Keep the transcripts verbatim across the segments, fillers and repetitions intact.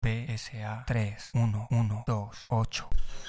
P S A tres uno uno dos ocho.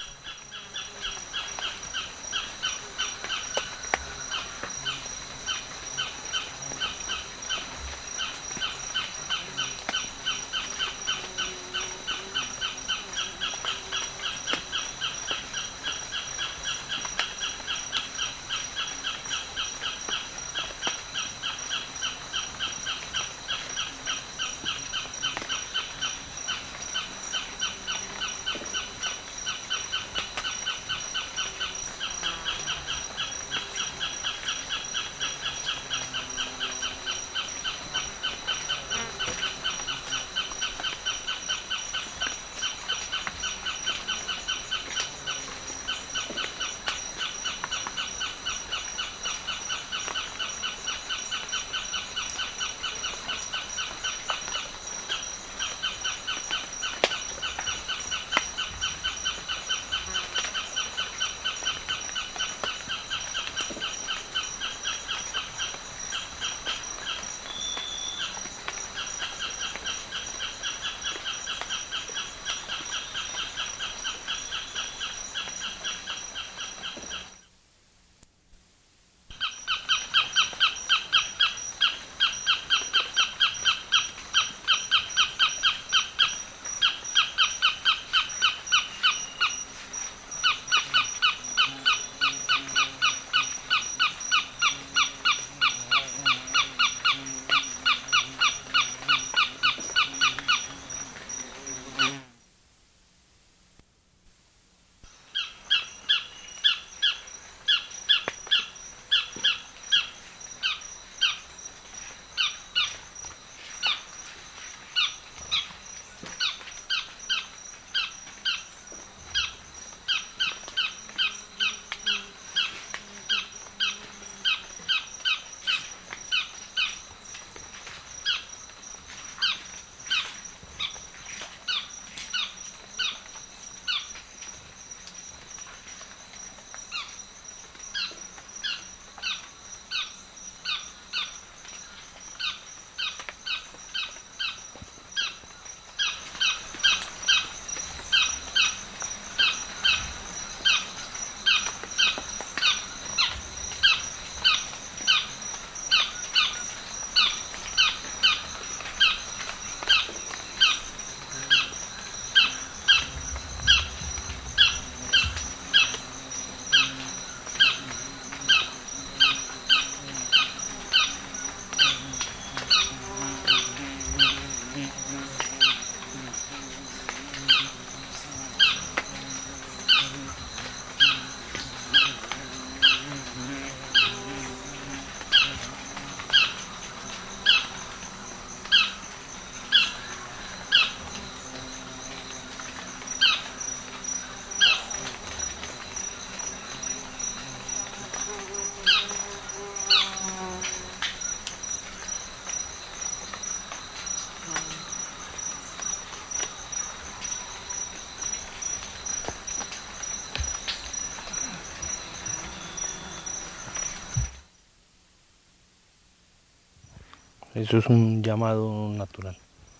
Eso es un llamado natural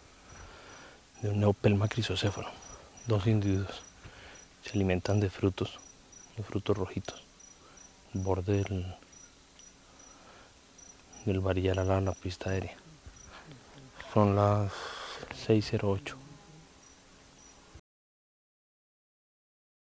de un Neopelma crisocéfalo. Dos individuos se alimentan de frutos, de frutos rojitos, al borde del, del varillar a la, la pista aérea. Son las seis cero ocho.